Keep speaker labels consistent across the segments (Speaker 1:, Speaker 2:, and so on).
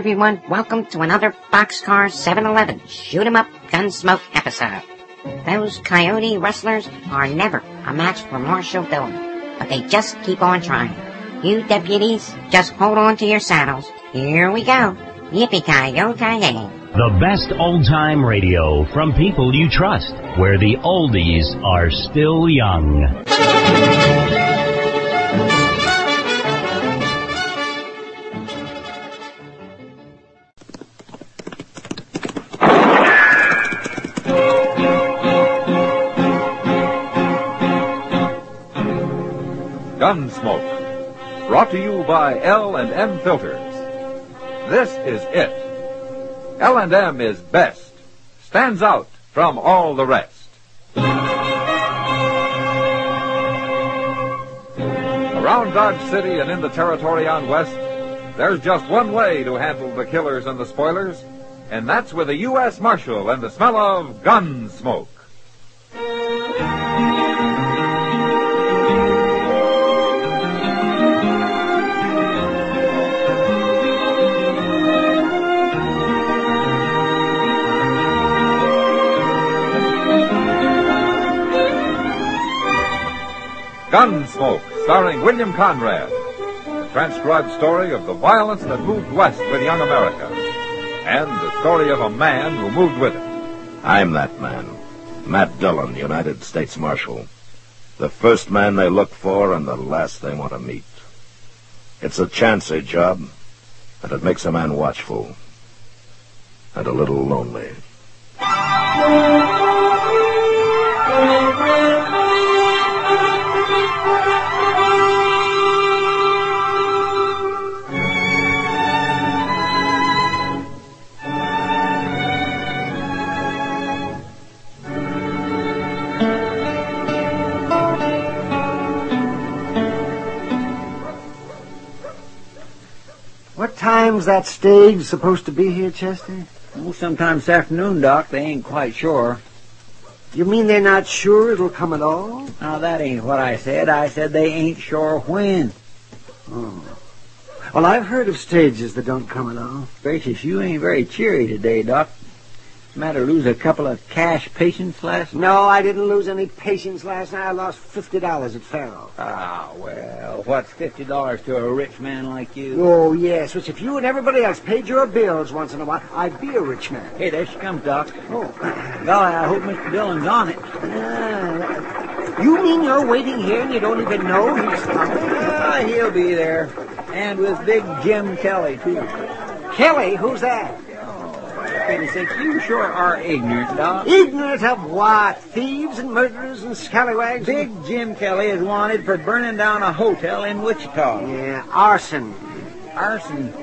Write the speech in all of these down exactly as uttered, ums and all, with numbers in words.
Speaker 1: everyone. Welcome to another Boxcar seven eleven Shoot 'em Up Gunsmoke episode. Those coyote rustlers are never a match for Marshal Dillon, but they just keep on trying. You deputies, just hold on to your saddles. Here we go. Yippee-ki-yo-ki-yay.
Speaker 2: The best old-time radio from people you trust, where the oldies are still young.
Speaker 3: Gunsmoke, brought to you by L and M Filters. This is it. L and M is best, stands out from all the rest. Around Dodge City and in the territory on West, there's just one way to handle the killers and the spoilers, and that's with a U S Marshal and the smell of Gunsmoke. Gunsmoke, starring William Conrad. A transcribed story of the violence that moved west with young America. And the story of a man who moved with it.
Speaker 4: I'm that man. Matt Dillon, United States Marshal. The first man they look for and the last they want to meet. It's a chancy job, and it makes a man watchful. And a little lonely.
Speaker 5: What time's that stage supposed to be here, Chester?
Speaker 6: Well, sometime this afternoon, Doc. They ain't quite sure.
Speaker 5: You mean they're not sure it'll come at all?
Speaker 6: Now, that ain't what I said. I said they ain't sure when.
Speaker 5: Oh. Well, I've heard of stages that don't come at all.
Speaker 6: Gracious, you ain't very cheery today, Doc. Matter lose a couple of cash patients last night?
Speaker 5: No, I didn't lose any patients last night. I lost fifty dollars at Faro.
Speaker 6: Ah, well, what's fifty dollars to a rich man like you?
Speaker 5: Oh, yes, which if you and everybody else paid your bills once in a while, I'd be a rich man.
Speaker 6: Hey, there she comes, Doc.
Speaker 5: Oh.
Speaker 6: Golly, I hope Mister Dillon's on it.
Speaker 5: Ah, you mean you're waiting here and you don't even know he's coming?
Speaker 6: Ah, he'll be there. And with Big Jim Kelly, too.
Speaker 5: Kelly? Who's that?
Speaker 6: For goodness sake, you sure are ignorant, Doc.
Speaker 5: Ignorant of what? Thieves and murderers and scallywags?
Speaker 6: Big Jim Kelly is wanted for burning down a hotel in Wichita.
Speaker 5: Yeah, arson.
Speaker 6: Arson?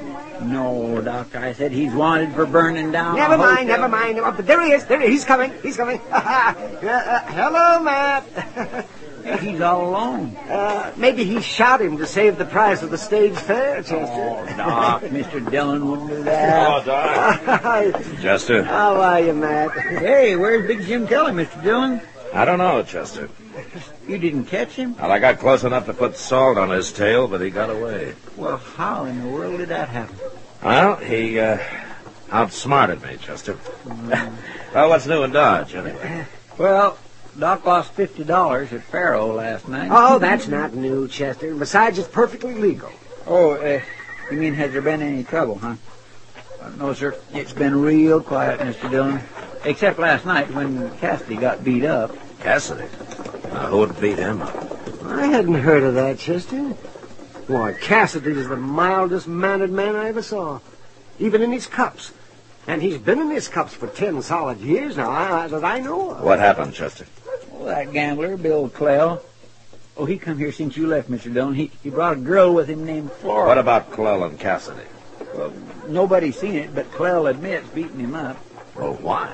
Speaker 6: No, Doc, I said he's wanted for burning down
Speaker 5: never
Speaker 6: a hotel.
Speaker 5: Never mind, never mind. Oh, but there he is. There he is. He's coming. He's coming. uh, uh, hello, Matt.
Speaker 6: He's all alone.
Speaker 5: Uh, maybe he shot him to save the price of the stage fare, Chester.
Speaker 6: Oh, Doc, Mister Dillon wouldn't do that.
Speaker 4: Oh, Doc. Chester.
Speaker 5: How are you, Matt?
Speaker 6: Hey, where's Big Jim Kelly, Mister Dillon?
Speaker 4: I don't know, Chester.
Speaker 6: You didn't catch him?
Speaker 4: Well, I got close enough to put salt on his tail, but he got away.
Speaker 6: Well, how in the world did that happen?
Speaker 4: Well, he uh, outsmarted me, Chester. Mm. Well, what's new in Dodge, anyway?
Speaker 6: Well, Doc lost fifty dollars at Faro last night.
Speaker 5: Oh, that's not new, Chester. Besides, it's perfectly legal.
Speaker 6: Oh, uh, you mean has there been any trouble, huh? Uh, no, sir. It's been real quiet, Mister Dillon. Except last night when Cassidy got beat up.
Speaker 4: Cassidy? Now, who would beat him up?
Speaker 5: I hadn't heard of that, Chester. Why, Cassidy's the mildest mannered man I ever saw. Even in his cups. And he's been in his cups for ten solid years now, I, that I know of.
Speaker 4: What happened, Chester?
Speaker 6: Oh, that gambler, Bill Clell. Oh, he come here since you left, Mister Dillon. He, he brought a girl with him named Flora.
Speaker 4: What about Clell and Cassidy?
Speaker 6: Well, nobody's seen it, but Clell admits beating him up.
Speaker 4: Well, why?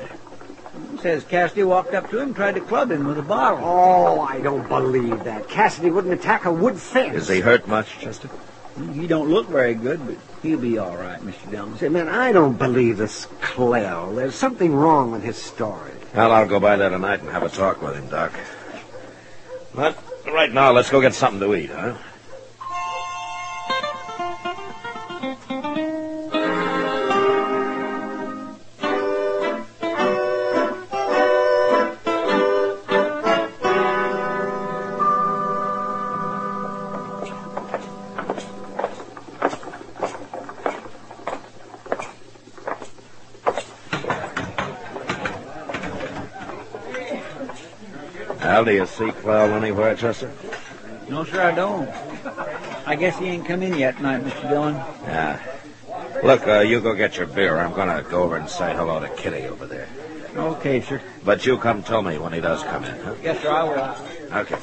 Speaker 6: He says Cassidy walked up to him and tried to club him with a bottle.
Speaker 5: Oh, I don't believe that. Cassidy wouldn't attack a wood fence.
Speaker 4: Is he hurt much, Chester?
Speaker 6: He don't look very good, but he'll be all right, Mister Dillon.
Speaker 5: Say, man, I don't believe this Clell. There's something wrong with his story.
Speaker 4: Well, I'll go by there tonight and have a talk with him, Doc. But right now, let's go get something to eat, huh? Well, do you see Clell anywhere, Chester?
Speaker 6: No, sir, I don't. I guess he ain't come in yet tonight, Mister Dillon.
Speaker 4: Yeah. Look, uh, you go get your beer. I'm going to go over and say hello to Kitty over there.
Speaker 6: Okay, sir.
Speaker 4: But you come tell me when he does come in, huh?
Speaker 6: Yes, sir, I will.
Speaker 4: Okay.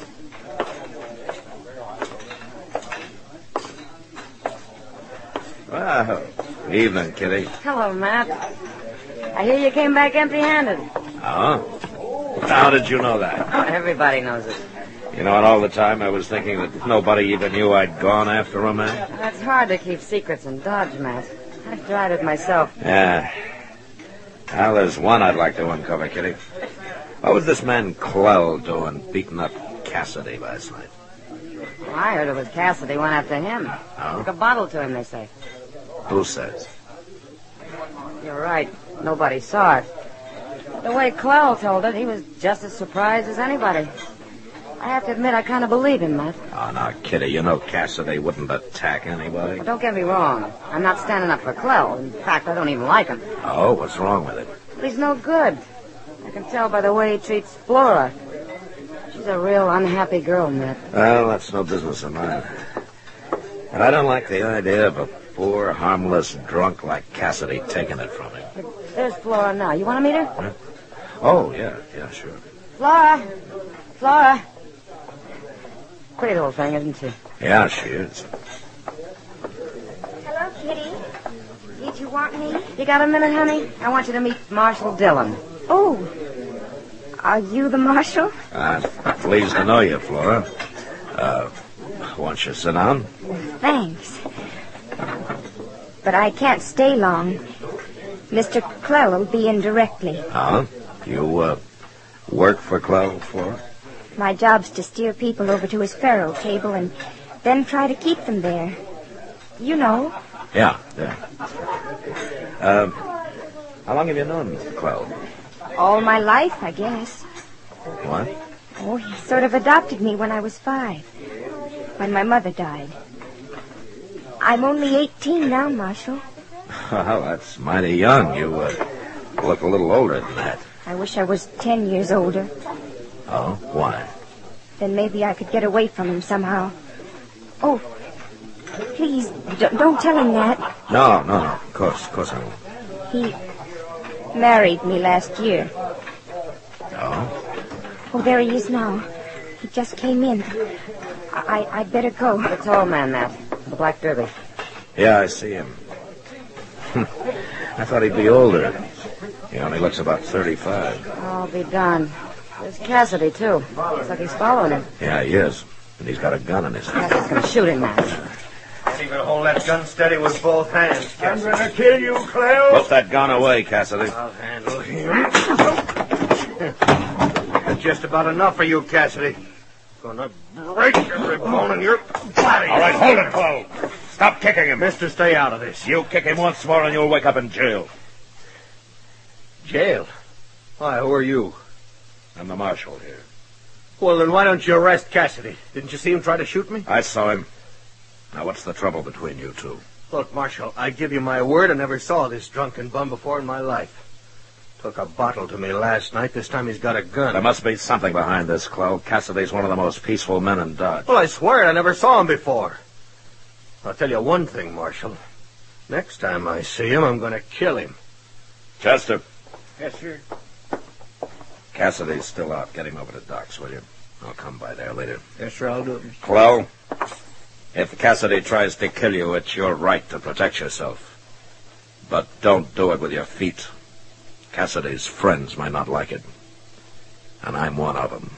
Speaker 4: Well, evening, Kitty.
Speaker 7: Hello, Matt. I hear you came back empty-handed.
Speaker 4: Oh? How did you know that?
Speaker 7: Everybody knows it.
Speaker 4: You know, and all the time I was thinking that nobody even knew I'd gone after a man.
Speaker 7: It's hard to keep secrets in Dodge, Matt. I've tried it myself.
Speaker 4: Yeah. Well, there's one I'd like to uncover, Kitty. What was this man Clell doing beating up Cassidy last night?
Speaker 7: Well, I heard it was Cassidy went after him.
Speaker 4: Oh?
Speaker 7: Took a bottle to him, they say.
Speaker 4: Who says?
Speaker 7: You're right. Nobody saw it. The way Clell told it, he was just as surprised as anybody. I have to admit, I kind of believe him, Matt.
Speaker 4: Oh, now, Kitty, you know Cassidy wouldn't attack anybody.
Speaker 7: Well, don't get me wrong. I'm not standing up for Clell. In fact, I don't even like him.
Speaker 4: Oh, what's wrong with it?
Speaker 7: But he's no good. I can tell by the way he treats Flora. She's a real unhappy girl, Matt.
Speaker 4: Well, that's no business of mine. And I don't like the idea of a poor, harmless drunk like Cassidy taking it from him.
Speaker 7: But there's Flora now. You want to meet her?
Speaker 4: Huh? Oh, yeah, yeah, sure.
Speaker 7: Flora! Flora! Pretty little thing, isn't she?
Speaker 4: Yeah, she is.
Speaker 8: Hello, Kitty. Did you want me?
Speaker 7: You got a minute, honey? I want you to meet Marshal Dillon.
Speaker 8: Oh. Are you the marshal?
Speaker 4: I'm pleased to know you, Flora. Uh, won't you sit down?
Speaker 8: Thanks. But I can't stay long. Mister Clell will be in directly.
Speaker 4: Huh? You, uh, work for Clell, Flora?
Speaker 8: My job's to steer people over to his faro table and then try to keep them there. You know.
Speaker 4: Yeah, yeah. Um, how long have you known Mister Clell?
Speaker 8: All my life, I guess.
Speaker 4: What?
Speaker 8: Oh, he sort of adopted me when I was five, when my mother died. I'm only eighteen now, Marshal.
Speaker 4: Well, that's mighty young. You, uh, look a little older than that.
Speaker 8: I wish I was ten years older.
Speaker 4: Oh, why?
Speaker 8: Then maybe I could get away from him somehow. Oh, please, d- don't tell him that.
Speaker 4: No, no, no. Of course, of course I won't.
Speaker 8: He married me last year.
Speaker 4: Oh?
Speaker 8: Oh, there he is now. He just came in. I, I'd better go.
Speaker 7: The tall man, Matt. The black derby.
Speaker 4: Yeah, I see him. I thought he'd be older. He only looks about thirty-five.
Speaker 7: I'll be darned. There's Cassidy, too. Looks like he's following him.
Speaker 4: Yeah, he is. And he's got a gun in his hand.
Speaker 7: Cassidy's gonna shoot him, Matt.
Speaker 5: You gotta hold that gun steady with both hands, Cassidy. I'm gonna kill you, Clell.
Speaker 4: Put that gun away, Cassidy.
Speaker 5: I'll handle him. That's just about enough for you, Cassidy. Gonna break every bone in your body.
Speaker 4: All right, hold it, Clell. Stop kicking him.
Speaker 5: Mister, stay out of this.
Speaker 4: You kick him once more and you'll wake up in jail.
Speaker 5: Jail? Why, who are you?
Speaker 4: I'm the marshal here.
Speaker 5: Well, then why don't you arrest Cassidy? Didn't you see him try to shoot me?
Speaker 4: I saw him. Now, what's the trouble between you two?
Speaker 5: Look, Marshal, I give you my word I never saw this drunken bum before in my life. Took a bottle to me last night. This time he's got a gun.
Speaker 4: There must be something behind this, Clell. Cassidy's one of the most peaceful men in Dodge.
Speaker 5: Well, I swear I never saw him before. I'll tell you one thing, Marshal. Next time I see him, I'm going to kill him.
Speaker 4: Chester.
Speaker 6: Yes, sir.
Speaker 4: Cassidy's still out. Get him over to Doc's, will you? I'll come by there later.
Speaker 6: Yes, sir, I'll do it, Mister
Speaker 4: Clell, if Cassidy tries to kill you, it's your right to protect yourself. But don't do it with your feet. Cassidy's friends might not like it. And I'm one of them.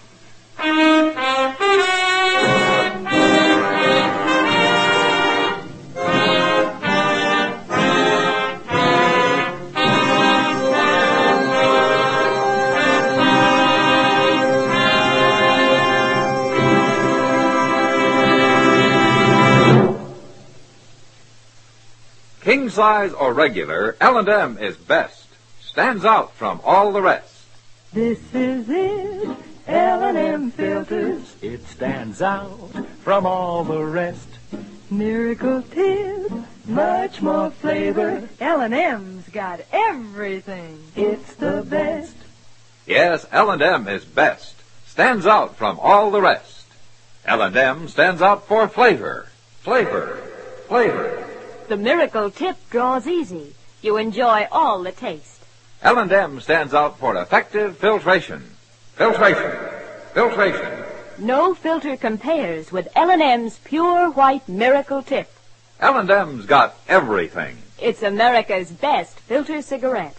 Speaker 3: King size or regular, L and M is best. Stands out from all the rest.
Speaker 9: This is it, L and M filters. It stands out from all the rest. Miracle tip, much more flavor. L and M's got everything. It's the best.
Speaker 3: Yes, L and M is best. stands out from all the rest. L and M stands out for flavor, flavor, flavor.
Speaker 10: The Miracle Tip draws easy. You enjoy all the taste.
Speaker 3: L and M stands out for effective filtration, filtration, filtration.
Speaker 10: No filter compares with L and M's pure white Miracle Tip.
Speaker 3: L and M's got everything.
Speaker 10: It's America's best filter cigarette.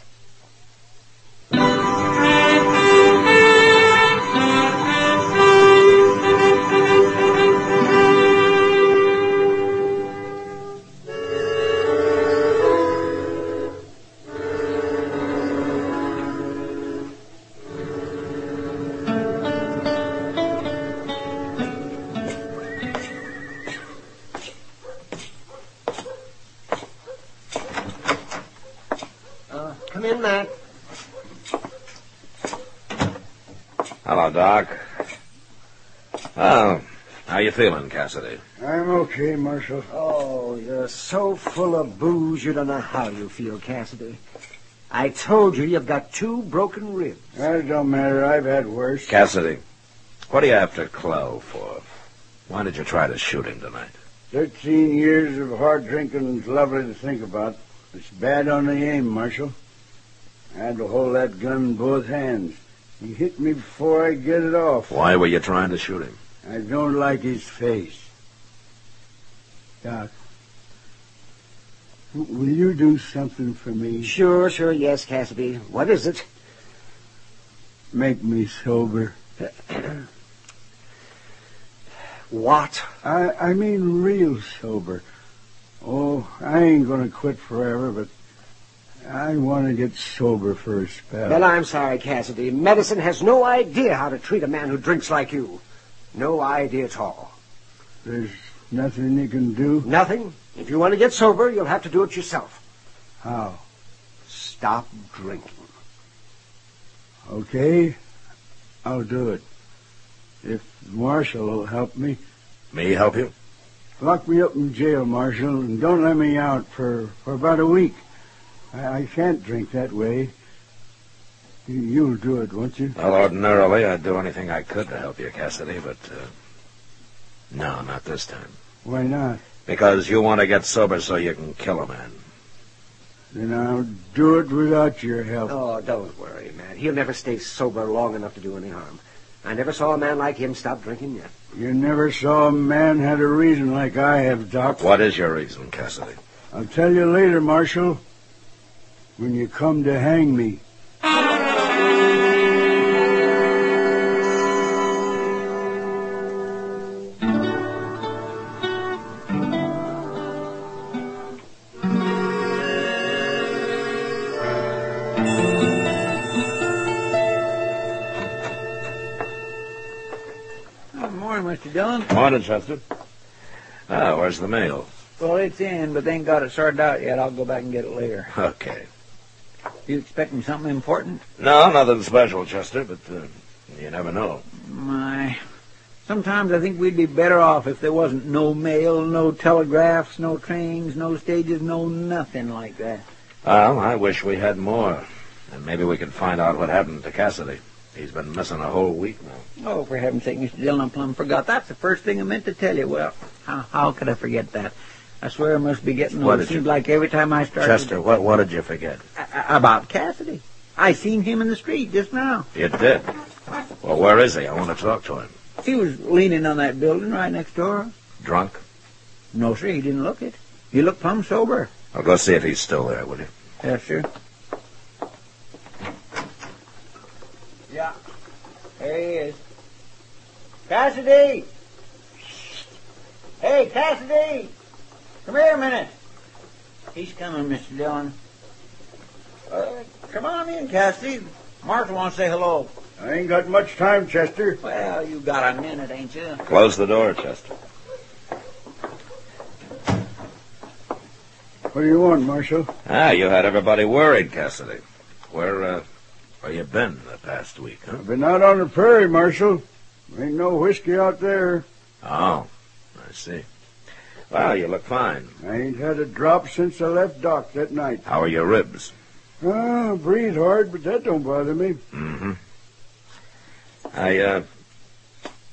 Speaker 5: Come in, Matt.
Speaker 4: Hello, Doc. Oh, how you feeling, Cassidy?
Speaker 11: I'm okay, Marshal.
Speaker 5: Oh, you're so full of booze you don't know how you feel, Cassidy. I told you you've got two broken ribs.
Speaker 11: That don't matter. I've had worse.
Speaker 4: Cassidy, what are you after Clow for? Why did you try to shoot him tonight?
Speaker 11: Thirteen years of hard drinking is lovely to think about. It's bad on the aim, Marshal. I had to hold that gun in both hands. He hit me before I get it off.
Speaker 4: Why were you trying to shoot him?
Speaker 11: I don't like his face. Doc, w- will you do something for me?
Speaker 5: Sure, sure, yes, Cassidy. What is it?
Speaker 11: Make me sober.
Speaker 5: What?
Speaker 11: I, I mean real sober. Oh, I ain't gonna quit forever, but I want to get sober for a spell.
Speaker 5: Well, I'm sorry, Cassidy. Medicine has no idea how to treat a man who drinks like you. No idea at all.
Speaker 11: There's nothing you can do?
Speaker 5: Nothing. If you want to get sober, you'll have to do it yourself.
Speaker 11: How?
Speaker 5: Stop drinking.
Speaker 11: Okay, I'll do it. If Marshal will help me.
Speaker 4: Me help you?
Speaker 11: Lock me up in jail, Marshal, and don't let me out for, for about a week. I, I can't drink that way. You, you'll do it, won't you?
Speaker 4: Well, ordinarily, I'd do anything I could to help you, Cassidy, but, uh, no, not this time.
Speaker 11: Why not?
Speaker 4: Because you want to get sober so you can kill a man.
Speaker 11: Then I'll do it without your help.
Speaker 5: Oh, don't worry, man. He'll never stay sober long enough to do any harm. I never saw a man like him stop drinking yet.
Speaker 11: You never saw a man had a reason like I have, Doc.
Speaker 4: What is your reason, Cassidy?
Speaker 11: I'll tell you later, Marshal. When you come to hang me.
Speaker 6: Mister Dillon.
Speaker 4: Morning, Chester. Ah, where's the mail?
Speaker 6: Well, it's in, but they ain't got it sorted out yet. I'll go back and get it later.
Speaker 4: Okay.
Speaker 6: You expecting something important?
Speaker 4: No, nothing special, Chester, but uh, you never know.
Speaker 6: My, sometimes I think we'd be better off if there wasn't no mail, no telegraphs, no trains, no stages, no nothing like that.
Speaker 4: Well, I wish we had more. And maybe we could find out what happened to Cassidy. He's been missing a whole week now.
Speaker 6: Oh, for heaven's sake, Mister Dillon, I plumb forgot. That's the first thing I meant to tell you. Well, how, how could I forget that? I swear I must be getting old. It seems like every time I start...
Speaker 4: Chester, what, what did you forget?
Speaker 6: A- about Cassidy. I seen him in the street just now.
Speaker 4: You did? Well, where is he? I want to talk to him.
Speaker 6: He was leaning on that building right next door.
Speaker 4: Drunk?
Speaker 6: No, sir, he didn't look it. He looked plumb sober.
Speaker 4: I'll go see if he's still there, will you?
Speaker 6: Yes, sir. Yeah. There he is. Cassidy! Hey, Cassidy! Come here a minute. He's coming, Mister Dillon. Uh, come on in, Cassidy. Marshal wants to say hello.
Speaker 11: I ain't got much time, Chester.
Speaker 6: Well, you got a minute, ain't you?
Speaker 4: Close the door, Chester.
Speaker 11: What do you want, Marshal?
Speaker 4: Ah, you had everybody worried, Cassidy. Where, uh, where you been the past week, huh?
Speaker 11: I've been out on the prairie, Marshal. Ain't no whiskey out there.
Speaker 4: Oh, I see. Well, you look fine.
Speaker 11: I ain't had a drop since I left Doc that night.
Speaker 4: How are your ribs?
Speaker 11: Ah, breathe hard, but that don't bother me.
Speaker 4: Mm-hmm. I, uh,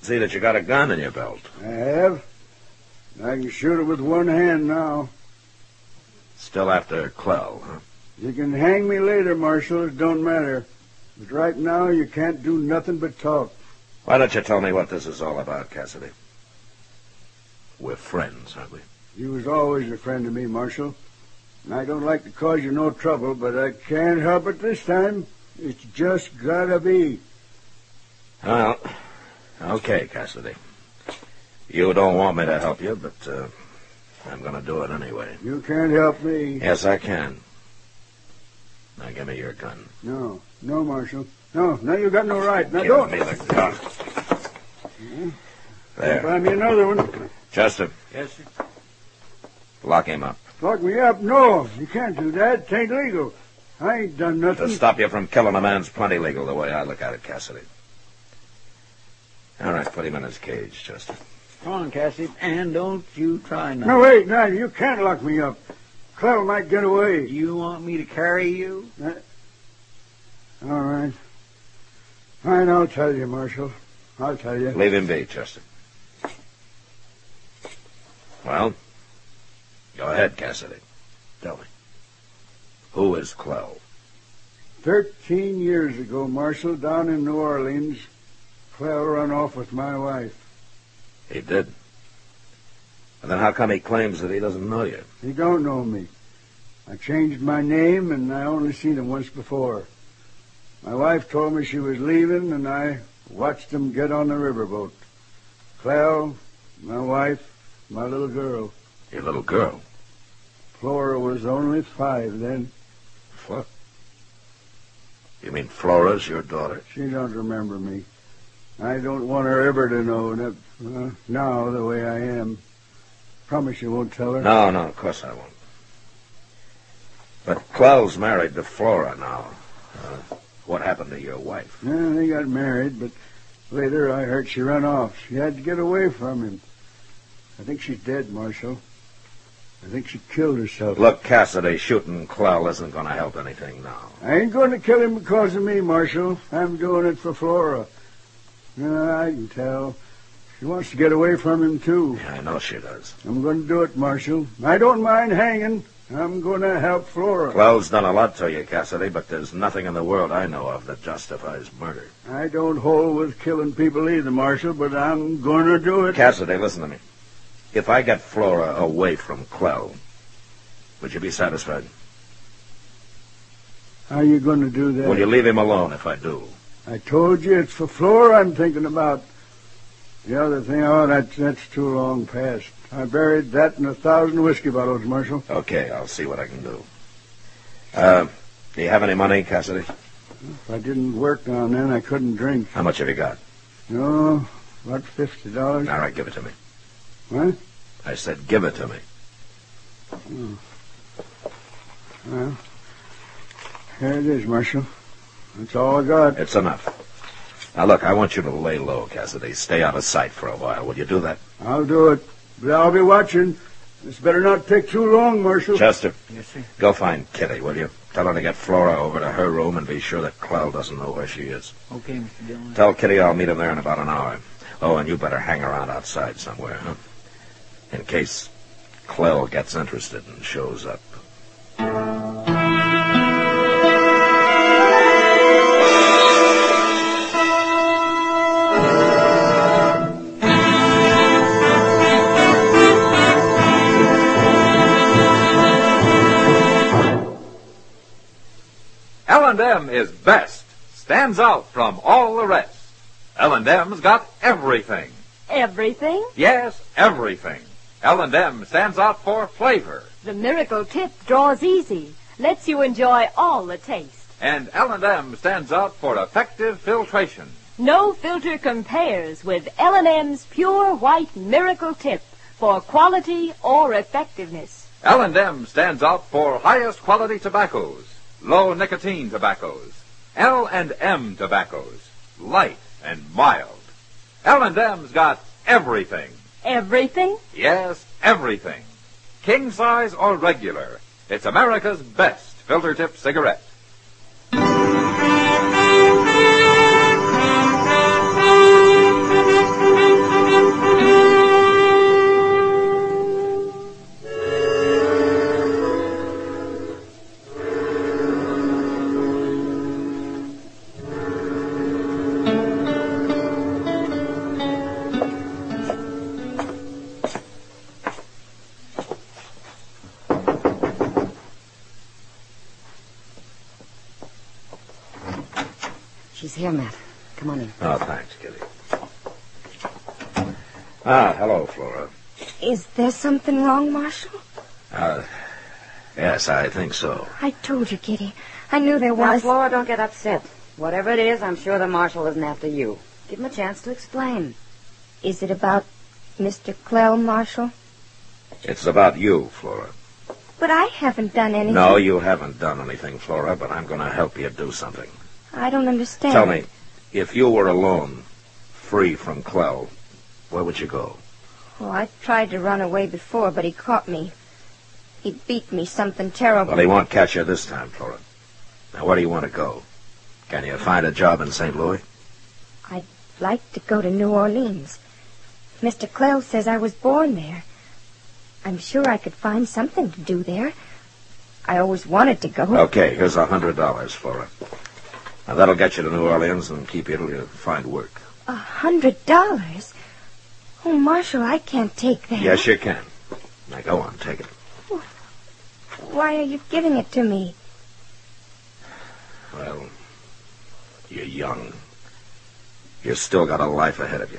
Speaker 4: See that you got a gun in your belt.
Speaker 11: I have. I can shoot it with one hand now.
Speaker 4: Still after Clell, huh?
Speaker 11: You can hang me later, Marshal. It don't matter. But right now, you can't do nothing but talk.
Speaker 4: Why don't you tell me what this is all about, Cassidy? We're friends, aren't we?
Speaker 11: You was always a friend to me, Marshal. And I don't like to cause you no trouble, but I can't help it this time. It's just gotta be.
Speaker 4: Well, okay, Cassidy. You don't want me to help you, but uh, I'm going to do it anyway.
Speaker 11: You can't help me.
Speaker 4: Yes, I can. Now give me your gun.
Speaker 11: No, no, Marshal. No, no, you got no right. Now
Speaker 4: give
Speaker 11: don't.
Speaker 4: me the gun.
Speaker 11: Yeah.
Speaker 4: There.
Speaker 11: Buy me another one.
Speaker 4: Chester.
Speaker 6: Yes, sir.
Speaker 4: Lock him up.
Speaker 11: Lock me up? No, you can't do that. It ain't legal. I ain't done nothing.
Speaker 4: To stop you from killing a man's plenty legal the way I look at it, Cassidy. All right, put him in his cage, Chester.
Speaker 6: Come on, Cassie, and don't you try nothing.
Speaker 11: No, wait, no, you can't lock me up. Clell might get away.
Speaker 6: Do you want me to carry you?
Speaker 11: Uh, all right. All right, I'll tell you, Marshal. I'll tell you.
Speaker 4: Leave him be, Chester. Well, go ahead, Cassidy. Tell me. Who is Clell?
Speaker 11: Thirteen years ago, Marshal, down in New Orleans, Clell run off with my wife.
Speaker 4: He did. And then how come he claims that he doesn't know you?
Speaker 11: He don't know me. I changed my name, and I only seen him once before. My wife told me she was leaving, and I watched him get on the riverboat. Clell, my wife, my little girl.
Speaker 4: Your little girl?
Speaker 11: Flora was only five then.
Speaker 4: What? You mean Flora's your daughter?
Speaker 11: She don't remember me. I don't want her ever to know that, uh, now the way I am. Promise you won't tell her?
Speaker 4: No, no, of course I won't. But Clell's married to Flora now. Uh, what happened to your wife?
Speaker 11: Yeah, they got married, but later I heard she ran off. She had to get away from him. I think she's dead, Marshal. I think she killed herself.
Speaker 4: Look, Cassidy, shooting Clell isn't going to help anything now.
Speaker 11: I ain't going to kill him because of me, Marshal. I'm doing it for Flora. Yeah, I can tell. She wants to get away from him, too.
Speaker 4: Yeah, I know she does.
Speaker 11: I'm going to do it, Marshal. I don't mind hanging. I'm going to help Flora.
Speaker 4: Clell's done a lot to you, Cassidy, but there's nothing in the world I know of that justifies murder.
Speaker 11: I don't hold with killing people either, Marshal, but I'm going to do it.
Speaker 4: Cassidy, listen to me. If I get Flora away from Clell, would you be satisfied?
Speaker 11: How are you going to do that?
Speaker 4: Will you leave him alone if I do?
Speaker 11: I told you it's for Flora I'm thinking about. The other thing, oh, that's, that's too long past. I buried that in a thousand whiskey bottles, Marshal.
Speaker 4: Okay, I'll see what I can do. Uh, do you have any money, Cassidy?
Speaker 11: If I didn't work down then, I couldn't drink.
Speaker 4: How much have you got?
Speaker 11: No, about fifty dollars.
Speaker 4: All right, give it to me.
Speaker 11: What?
Speaker 4: I said give it to me.
Speaker 11: Oh. Well, here it is, Marshal. That's all I got.
Speaker 4: It's enough. Now, look, I want you to lay low, Cassidy. Stay out of sight for a while. Will you do that?
Speaker 11: I'll do it. But I'll be watching. This better not take too long, Marshal.
Speaker 4: Chester.
Speaker 6: Yes, sir.
Speaker 4: Go find Kitty, will you? Tell her to get Flora over to her room and be sure that Clell doesn't know where she is.
Speaker 6: Okay, Mister Dillon.
Speaker 4: Tell Kitty I'll meet him there in about an hour. Oh, and you better hang around outside somewhere, huh? In case Clell gets interested and shows up.
Speaker 3: L and M is best, stands out from all the rest. L and M's got everything.
Speaker 10: Everything?
Speaker 3: Yes, everything. L and M stands out for flavor.
Speaker 10: The Miracle Tip draws easy, lets you enjoy all the taste.
Speaker 3: And L and M stands out for effective filtration.
Speaker 10: No filter compares with L and M's Pure White Miracle Tip for quality or effectiveness.
Speaker 3: L and M stands out for highest quality tobaccos, low nicotine tobaccos, L and M tobaccos, light and mild. L and M's got everything.
Speaker 10: Everything?
Speaker 3: Yes, everything. King size or regular, it's America's best filter tip cigarette.
Speaker 7: Here, Matt. Come on in.
Speaker 4: Oh, thanks, Kitty. Ah, hello, Flora.
Speaker 8: Is there something wrong, Marshal?
Speaker 4: Uh, yes, I think so.
Speaker 8: I told you, Kitty. I knew there
Speaker 7: Now,
Speaker 8: was.
Speaker 7: Flora, don't get upset. Whatever it is, I'm sure the Marshal isn't after you. Give him a chance to explain.
Speaker 8: Is it about Mister Clell, Marshal?
Speaker 4: It's about you, Flora.
Speaker 8: But I haven't done anything.
Speaker 4: No, you haven't done anything, Flora, but I'm going to help you do something.
Speaker 8: I don't understand.
Speaker 4: Tell me, if you were alone, free from Clell, where would you go?
Speaker 8: Oh, I tried to run away before, but he caught me. He beat me something terrible.
Speaker 4: Well, he won't catch you this time, Flora. Now, where do you want to go? Can you find a job in Saint Louis?
Speaker 8: I'd like to go to New Orleans. Mister Clell says I was born there. I'm sure I could find something to do there. I always wanted to go.
Speaker 4: Okay, here's a hundred dollars, Flora. Now, that'll get you to New Orleans and keep you till you find work.
Speaker 8: A hundred dollars? Oh, Marshal, I can't take that.
Speaker 4: Yes, you can. Now, go on, take it.
Speaker 8: Why are you giving it to me?
Speaker 4: Well, you're young. You've still got a life ahead of you.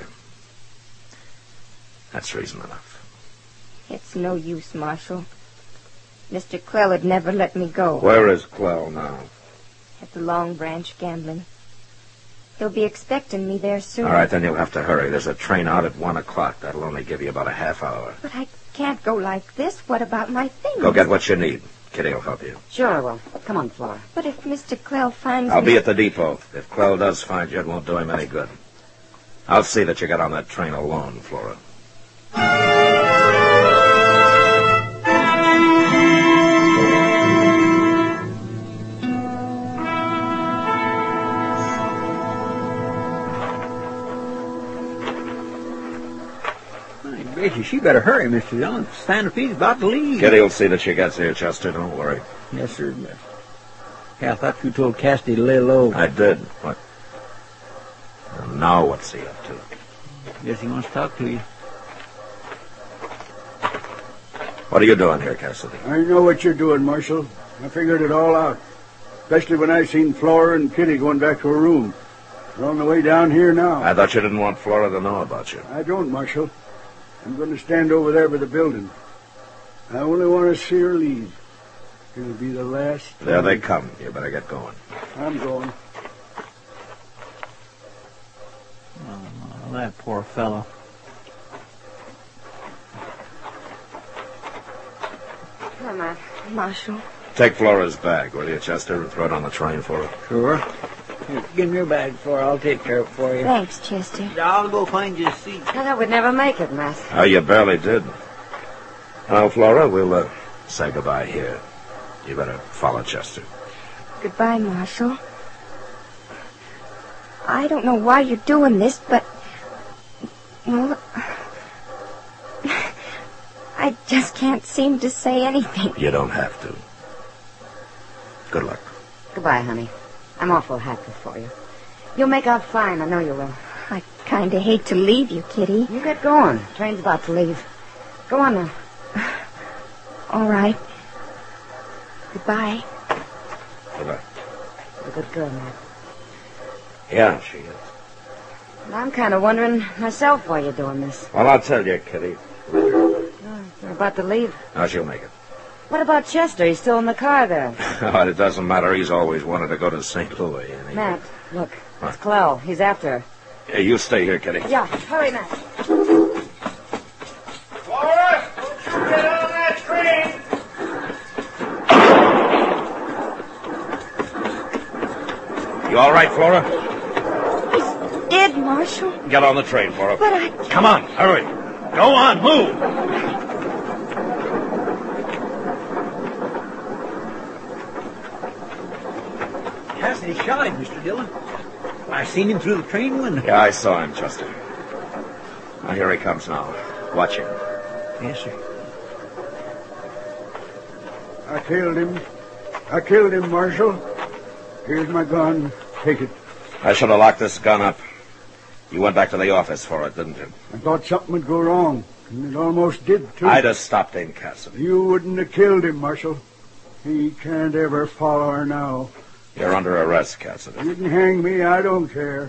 Speaker 4: That's reason enough.
Speaker 8: It's no use, Marshal. Mister Clell would never let me go.
Speaker 4: Where is Clell now?
Speaker 8: At the Long Branch gambling. He'll be expecting me there soon.
Speaker 4: All right, then you'll have to hurry. There's a train out at one o'clock. That'll only give you about a half hour.
Speaker 8: But I can't go like this. What about my things?
Speaker 4: Go get what you need. Kitty will help you.
Speaker 7: Sure I will. Come on, Flora.
Speaker 8: But if Mister Clell finds
Speaker 4: I'll
Speaker 8: me...
Speaker 4: be at the depot. If Clell does find you, it won't do him any good. I'll see that you get on that train alone, Flora.
Speaker 6: Gracious, you better hurry, Mister Dillon. Santa Fe's about to leave.
Speaker 4: Kitty will see that she gets here, Chester. Don't worry.
Speaker 6: Yes, sir. Yeah, I thought you told Cassidy to lay low.
Speaker 4: I did. What? And now what's he up to?
Speaker 6: Guess he wants to talk to you.
Speaker 4: What are you doing here, Cassidy?
Speaker 11: I know what you're doing, Marshal. I figured it all out. Especially when I seen Flora and Kitty going back to her room. They're on the way down here now.
Speaker 4: I thought you didn't want Flora to know about you.
Speaker 11: I don't, Marshal. I'm going to stand over there by the building. I only want to see her leave. It'll be the last time.
Speaker 4: There they come. You better get going.
Speaker 11: I'm going.
Speaker 6: Oh, that poor fellow.
Speaker 7: Here, Matt.
Speaker 8: Marshal.
Speaker 4: Take Flora's bag, will you, Chester, and throw it on the train for her.
Speaker 6: Sure. Here, give me your bag, Flora. I'll take care of it for you.
Speaker 8: Thanks, Chester.
Speaker 6: I'll go find you a seat.
Speaker 7: I thought we'd never make it, Matt.
Speaker 4: Oh, you barely did. Now, Flora, we'll uh, say goodbye here. You better follow Chester.
Speaker 8: Goodbye, Marshal. I don't know why you're doing this, but... Well... I just can't seem to say anything.
Speaker 4: You don't have to. Good luck.
Speaker 7: Goodbye, honey. I'm awful happy for you. You'll make out fine, I know you will.
Speaker 8: I kind of hate to leave you, Kitty.
Speaker 7: You get going. Train's about to leave. Go on now.
Speaker 8: All right. Goodbye.
Speaker 4: Goodbye.
Speaker 7: You're a good girl, Matt.
Speaker 4: Yeah, she is.
Speaker 7: And I'm kind of wondering myself why you're doing this.
Speaker 4: Well, I'll tell you, Kitty.
Speaker 7: Oh, they're about to leave.
Speaker 4: Now, she'll make it.
Speaker 7: What about Chester? He's still in the car there.
Speaker 4: Oh, it doesn't matter. He's always wanted to go to Saint Louis. And he...
Speaker 7: Matt, look.
Speaker 4: What?
Speaker 7: It's Clell. He's after her.
Speaker 4: Yeah, you stay here, Kitty.
Speaker 7: Yeah, hurry, Matt.
Speaker 12: Flora, don't you get on that train!
Speaker 4: You all right, Flora?
Speaker 8: He's dead, Marshal.
Speaker 4: Get on the train, Flora.
Speaker 8: But I...
Speaker 4: Come on, hurry. Go on, move.
Speaker 6: Cassidy shot him, Mister Dillon. I seen him through the train window.
Speaker 4: Yeah, I saw him, Chester. Now, here he comes now. Watch him.
Speaker 6: Yes, sir.
Speaker 11: I killed him. I killed him, Marshal. Here's my gun. Take it.
Speaker 4: I should have locked this gun up. You went back to the office for it, didn't you?
Speaker 11: I thought something would go wrong, and it almost did, too.
Speaker 4: I'd have stopped him, Cassidy.
Speaker 11: You wouldn't have killed him, Marshal. He can't ever follow her now.
Speaker 4: You're under arrest, Cassidy.
Speaker 11: You can hang me, I don't care.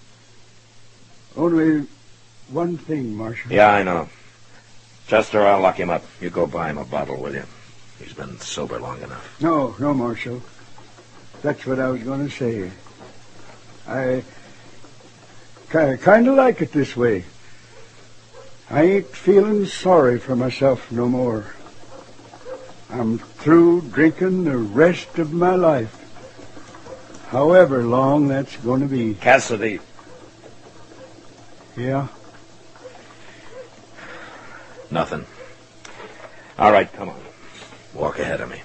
Speaker 11: Only one thing, Marshal.
Speaker 4: Yeah, I know. Chester, I'll lock him up. You go buy him a bottle, will you? He's been sober long enough.
Speaker 11: No, no, Marshal. That's what I was going to say. I kind of like it this way. I ain't feeling sorry for myself no more. I'm through drinking the rest of my life. However long that's going to be.
Speaker 4: Cassidy.
Speaker 11: Yeah?
Speaker 4: Nothing. All right, come on. Walk ahead of me.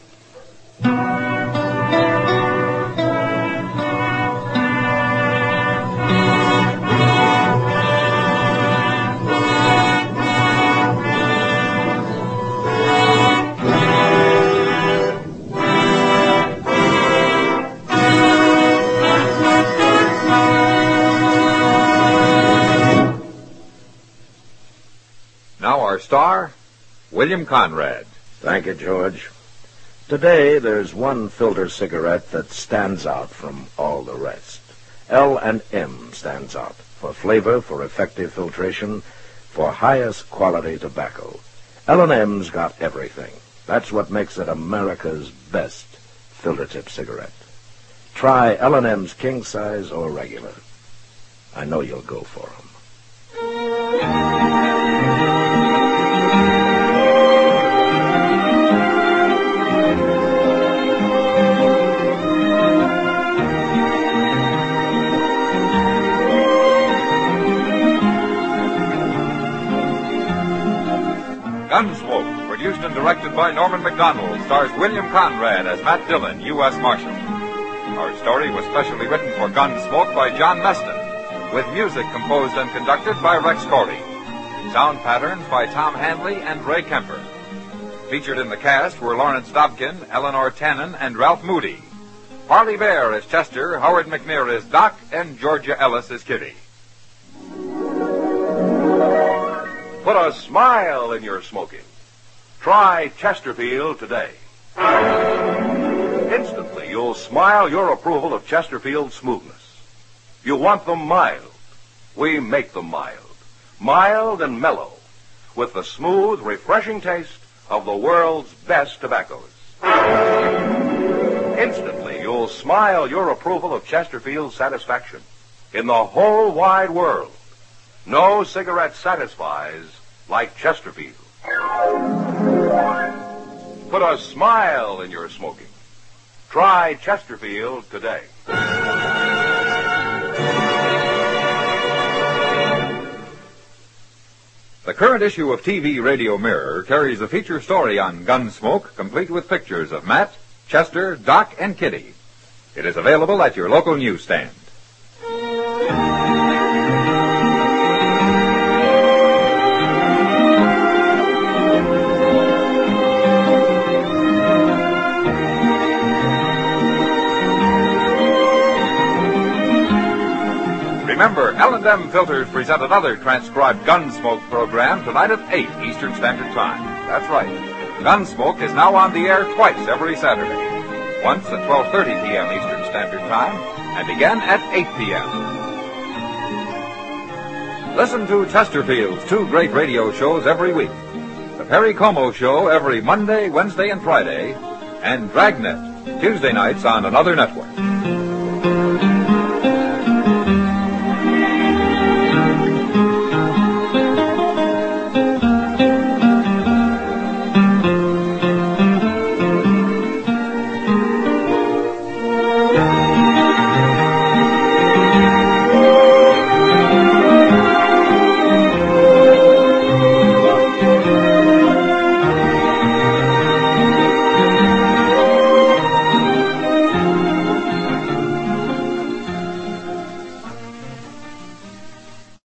Speaker 3: Now our star, William Conrad.
Speaker 4: Thank you, George. Today, there's one filter cigarette that stands out from all the rest. L and M stands out for flavor, for effective filtration, for highest quality tobacco. L and M's got everything. That's what makes it America's best filter tip cigarette. Try L and M's king size or regular. I know you'll go for 'em.
Speaker 3: Gunsmoke, produced and directed by Norman Macdonald, stars William Conrad as Matt Dillon, U S Marshal. Our story was specially written for Gunsmoke by John Meston, with music composed and conducted by Rex Corey. Sound patterns by Tom Hanley and Ray Kemper. Featured in the cast were Lawrence Dobkin, Eleanor Tannen, and Ralph Moody. Harley Bear as Chester, Howard McNear as Doc, and Georgia Ellis as Kitty.
Speaker 13: Put a smile in your smoking. Try Chesterfield today. Instantly, you'll smile your approval of Chesterfield smoothness. You want them mild. We make them mild. Mild and mellow, with the smooth, refreshing taste of the world's best tobaccos. Instantly, you'll smile your approval of Chesterfield's satisfaction. In the whole wide world, no cigarette satisfies like Chesterfield. Put a smile in your smoking. Try Chesterfield today.
Speaker 3: The current issue of T V Radio Mirror carries a feature story on Gunsmoke, complete with pictures of Matt, Chester, Doc, and Kitty. It is available at your local newsstand. Remember, L and M Filters present another transcribed Gunsmoke program tonight at eight Eastern Standard Time. That's right. Gunsmoke is now on the air twice every Saturday. Once at twelve thirty p.m. Eastern Standard Time, and again at eight p.m. Listen to Chesterfield's two great radio shows every week. The Perry Como Show every Monday, Wednesday, and Friday, and Dragnet, Tuesday nights on another network.